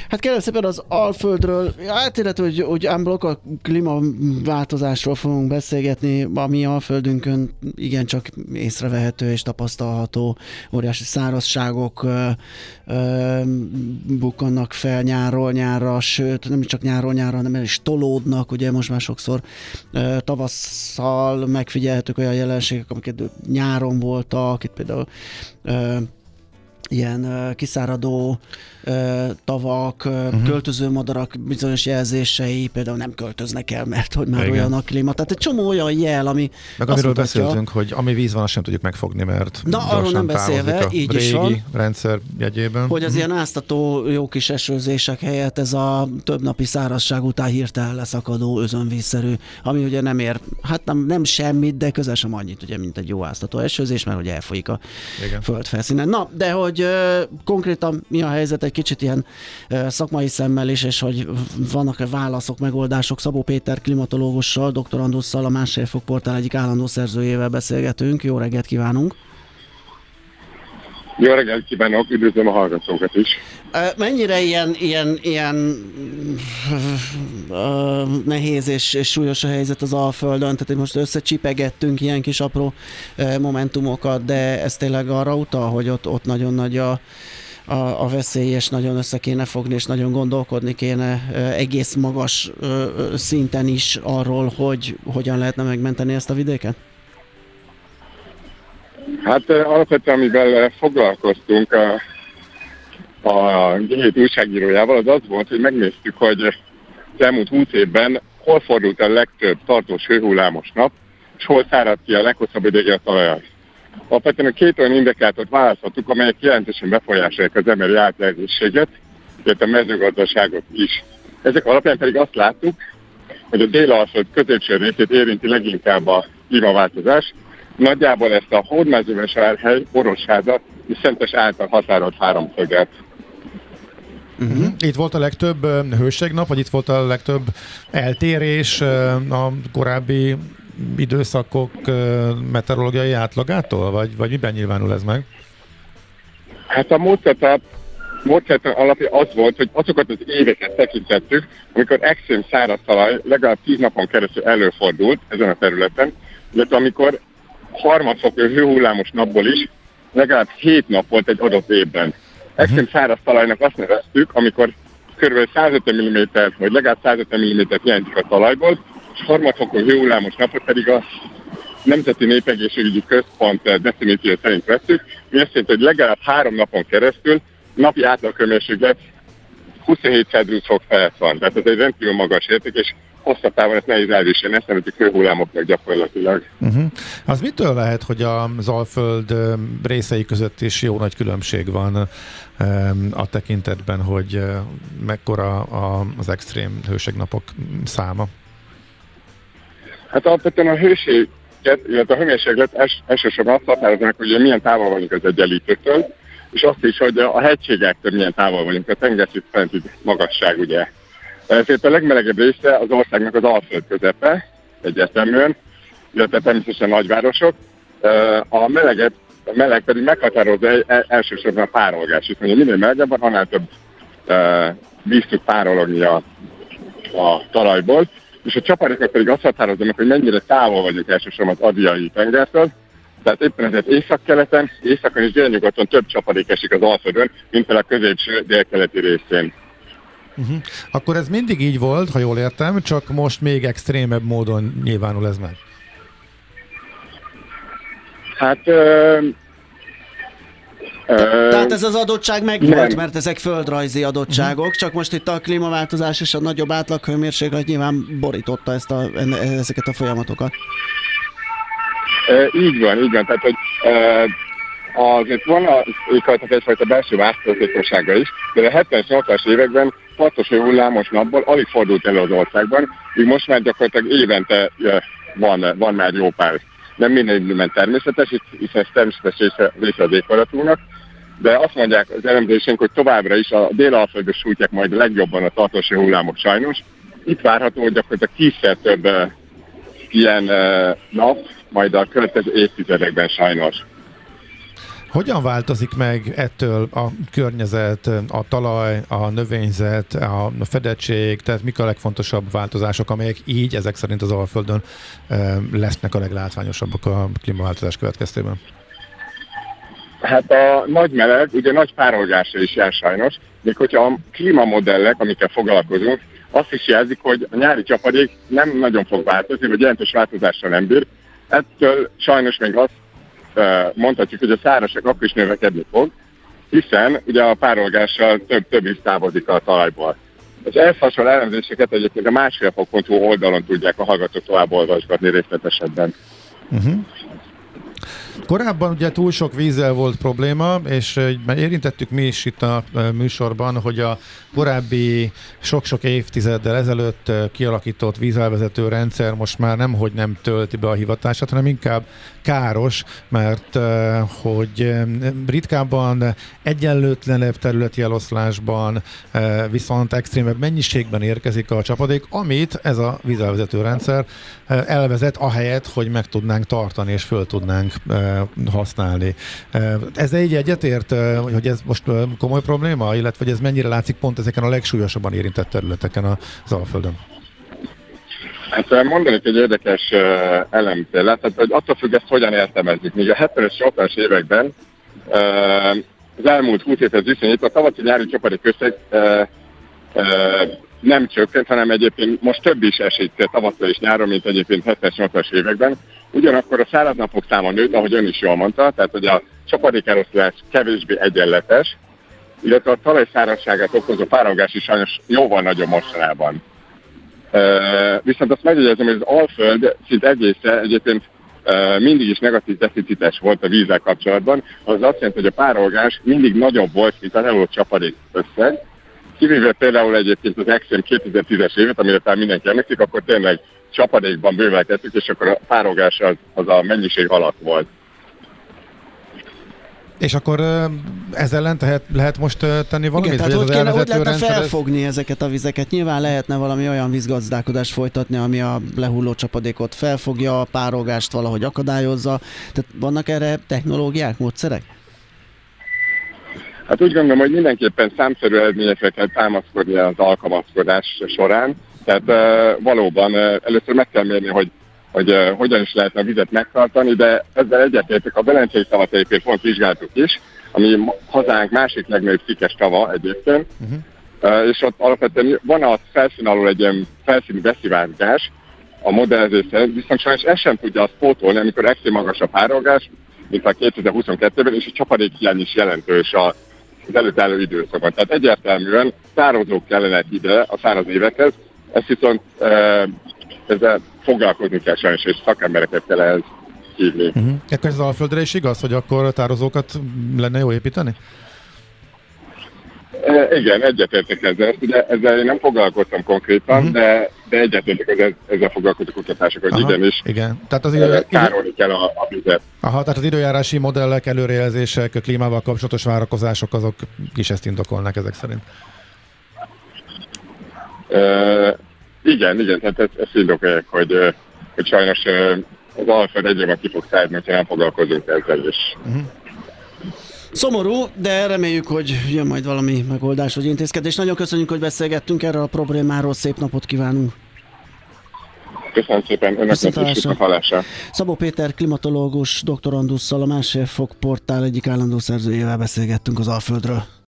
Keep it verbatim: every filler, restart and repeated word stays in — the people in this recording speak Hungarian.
Hát kérlek szépen az Alföldről, hát illetve, hogy, hogy unblock a klímaváltozásról fogunk beszélgetni, ami Alföldünkön igencsak észrevehető és tapasztalható, óriási szárazságok ö, ö, bukkannak fel nyárról nyárra, sőt nem csak nyárról nyárra, hanem el is tolódnak, ugye most már sokszor ö, tavasszal megfigyelhetők olyan jelenségek, amiket nyáron voltak, itt például ö, ilyen uh, kiszáradó uh, tavak, uh, uh-huh. költöző madarak bizonyos jelzései például nem költöznek el, mert hogy már igen. olyan a klíma. Tehát egy csomó olyan jel, ami meg amiről mutatja, beszéltünk, hogy ami víz van, azt sem tudjuk megfogni, mert na, arról nem beszélve, így is van, rendszer jegyében. Hogy az uh-huh. ilyen áztató jó kis esőzések helyett ez a több napi szárazság után hirtelen leszakadó özönvízszerű, ami ugye nem ér, hát nem, nem semmit, de közel sem annyit, ugye, mint egy jó áztató esőzés, mert ugye elfolyik a igen. földfelszínen. Na, de hogy hogy uh, konkrétan mi a helyzet egy kicsit ilyen uh, szakmai szemmel is, és hogy vannak-e válaszok, megoldások. Szabó Péter klimatológussal, doktorandusszal, a Másfél Fok portál egyik állandó szerzőjével beszélgetünk. Jó reggelt kívánunk! Jó reggelt kívánok, üdvözlöm a hallgatókat is! Uh, mennyire ilyen, ilyen, ilyen uh, nehéz és, és súlyos a helyzet az Alföldön? Tehát most összecsipegettünk ilyen kis apró uh, momentumokat, de ez tényleg arra utal, hogy ott, ott nagyon nagy a, a, a veszély, és nagyon össze kéne fogni, és nagyon gondolkodni kéne uh, egész magas uh, szinten is arról, hogy hogyan lehetne megmenteni ezt a vidéket? Hát alapvetően, amivel foglalkoztunk a, a gé hét újságírójával, az az volt, hogy megnéztük, hogy az elmúlt húsz évben hol fordult a legtöbb tartós hőhullámos nap, és hol száradt ki a leghosszabb ideig a talajat. Alapvetően a két olyan indikátort választottuk, amelyek jelentősen befolyásolják az emberi átjelzésséget, illetve a mezőgazdaságot is. Ezek alapján pedig azt láttuk, hogy a Dél-Alföld középső részét érinti leginkább a klímaváltozás. Nagyjából ezt a Hódmezővásárhely, Orosháza és Szentes által határolt háromszöget. Uh-huh. Itt volt a legtöbb uh, hőségnap, vagy itt volt a legtöbb eltérés uh, a korábbi időszakok uh, meteorológiai átlagától, vagy, vagy miben nyilvánul ez meg? Hát a módszertan, módszertan alapja az volt, hogy azokat az éveket tekintettük, amikor extrém száraz talaj legalább tíz napon keresztül előfordult ezen a területen, illetve amikor harmadfokú hőhullámos napból is legalább hét nap volt egy adott évben. Extrém uh-huh. száraz talajnak azt neveztük, amikor kb. százötven milliméter, vagy legalább százötven millimétert hiányzik a talajból, és harmadfokú hőhullámos napot pedig a Nemzeti Népegészségügyi Központ definíció szerint vettük, mi azt jelenti, hogy legalább három napon keresztül napi átlaghőmérséklet huszonhét Celsius fok felett van. Tehát ez egy rendkívül magas érték, és hosszabb távon ezt nehéz elviselni, ezt nevezik hőhullámoknak gyakorlatilag. Uh-huh. Az mitől lehet, hogy az Alföld részei között is jó nagy különbség van a tekintetben, hogy mekkora az extrém hőségnapok száma? Hát alapvetően a hőséget, illetve a hőmérséklet els, elsősorban azt határoznak, hogy milyen távol vagyunk az egyenlítőtől, és azt is, hogy a hegységektől milyen távol vagyunk, a tengerszint fenti magasság, ugye. Ezért a legmelegebb része az országnak az Alföld közepe, egyértelműen, illetve természetesen nagyvárosok. A meleget, a meleg pedig meghatározza elsősorban a párolgás. Itt mondja, minél melegebb van, annál több víz tud párologni a, a talajból, és a csapadékok pedig azt határozzanak, hogy mennyire távol vagyunk elsősorban az Adriai tengertől. Tehát éppen ezért északkeleten, északon és délnyugaton több csapadék esik az Alföldön, mint a középső délkeleti részén. Uh-huh. Akkor ez mindig így volt, ha jól értem, csak most még extrémebb módon nyilvánul ez meg. Hát... Ö, ö, Tehát ez az adottság megvolt, nem. mert ezek földrajzi adottságok, uh-huh. csak most itt a klímaváltozás és a nagyobb átlaghőmérséklet nyilván borította ezt a, ezeket a folyamatokat. Ö, így van, így van. Tehát, hogy... Ö, azért van a éghajlatnak egyfajta belső változékonysága is, de a hetvenes nyolcvanas években tartós hőhullámos napból alig fordult elő az országban, így most már gyakorlatilag évente van, van már jó pár. Nem minden természetes, hiszen ez természetes része az éghajlatunknak, de azt mondják az elemzésünk, hogy továbbra is a Dél-Alföldön sújtják majd a legjobban a tartós hőhullámok sajnos. Itt várható, hogy gyakorlatilag tízszer több uh, ilyen uh, nap, majd a következő évtizedekben sajnos. Hogyan változik meg ettől a környezet, a talaj, a növényzet, a fedettség, tehát mik a legfontosabb változások, amelyek így ezek szerint az Alföldön lesznek a leglátványosabbak a klímaváltozás következtében? Hát a nagy meleg, ugye nagy párolgásra is jár sajnos, még hogyha a klímamodellek, amikkel foglalkozunk, azt is jelzik, hogy a nyári csapadék nem nagyon fog változni, vagy jelentős változással nem bír. Ettől sajnos még azt mondhatjuk, hogy a szárazság akkor is növekedni fog, hiszen ugye a párolgással több, több is távozik a talajból. Az ehhez hasonló elemzéseket egyébként a másfél fok pont hu oldalon tudják a hallgatók tovább olvasgatni részletesebben. Uh-huh. Korábban ugye túl sok vízzel volt probléma, és már érintettük mi is itt a műsorban, hogy a korábbi sok-sok évtizeddel ezelőtt kialakított vízelvezető rendszer most már nemhogy nem tölti be a hivatását, hanem inkább káros, mert hogy ritkábban, egyenlőtlenebb területi eloszlásban, viszont extrémebb mennyiségben érkezik a csapadék, amit ez a vízelvezető rendszer elvezet ahelyett, hogy meg tudnánk tartani és föl tudnánk használni. Ezzel így egyetért, hogy ez most komoly probléma, illetve hogy ez mennyire látszik pont ezeken a legsúlyosabban érintett területeken az Alföldön? Hát mondanék egy érdekes elemtől, tehát hogy attól függ, ezt hogyan értelmezzük. Míg a hetvenes, nyolcvanas években az elmúlt húsz évhez viszonyít, a tavaszi-nyári csapadék összeg nem csökkent, hanem egyébként most több is esik tavasszal és nyáron, mint egyébként hetvenes, nyolcvanas években. Ugyanakkor a száraz napok száma nőtt, ahogy ön is jól mondta, tehát hogy a csapadékeloszlás kevésbé egyenletes, illetve a talaj szárazságát okozó párolgás is sajnos jóval nagyobb mostanában. Uh, viszont azt megjegyezem, hogy az Alföld szinte egészen egyébként uh, mindig is negatív deficites volt a vízzel kapcsolatban, az azt jelenti, hogy a párolgás mindig nagyobb volt, mint az elolott csapadék összeg. Kivéve például egyébként az Extrém kétezer-tízes évet, amire talán mindenki emlékszik, akkor tényleg csapadékban bővelkedtük, és akkor a párolgás az, az a mennyiség alatt volt. És akkor ezzel ellen tehát lehet most tenni valamit? Igen, tehát hogy, kéne, hogy lehetne rendszer... felfogni ezeket a vizeket? Nyilván lehetne valami olyan vízgazdálkodást folytatni, ami a lehulló csapadékot felfogja, a párolgást valahogy akadályozza. Tehát vannak erre technológiák, módszerek? Hát úgy gondolom, hogy mindenképpen számszerű eredményekre kell támaszkodni az alkalmazkodás során. Tehát uh, valóban uh, először meg kell mérni, hogy hogy uh, hogyan is lehetne a vizet megtartani, de ezzel egyetértek, a Velencei tavat egyébként pont vizsgáltuk is, ami hazánk másik legnagyobb szikes tava egyébként, uh-huh. uh, és ott alapvetően van a felszín alól egy ilyen felszíni beszivárgás a modellezés szerint, viszont sajnos ezt sem tudja azt pótolni, amikor extrém magas a párolgás, mint a kétezer-huszonkettőben, és a csapadékhiány is jelentős az előtt álló időszakban. Tehát egyértelműen tározók kellenek ide a száraz évekhez, ezt viszont uh, ezzel foglalkozni kell sajnos, és szakembereket kell ehhez hívni. Uh-huh. Ekkor ez az Alföldre is igaz, hogy akkor tározókat lenne jó építeni? E, igen, egyetértek ezzel. Ugye ezzel én nem foglalkoztam konkrétan, uh-huh. de, de egyetértek ezzel, ezzel foglalkozó kutatások, hogy Aha, igenis igen. Tehát az idő... tárolni kell a, a vizet. Aha, tehát az időjárási modellek, előrejelzések, a klímával kapcsolatos várakozások, azok is ezt indokolnak ezek szerint. E, Igen, igen, tehát ezt, ezt indokolják, hogy, hogy sajnos az Alföld egyre jobban ki fog szállni, hogyha nem foglalkozunk ezzel is. Uh-huh. Szomorú, de reméljük, hogy jön majd valami megoldás vagy intézkedés. Nagyon köszönjük, hogy beszélgettünk erről a problémáról, szép napot kívánunk! Köszönöm szépen, önnek is a hallásra. Szabó Péter klimatológus doktorandusszal, a Másfél Fok portál egyik állandó szerzőjével beszélgettünk az Alföldről.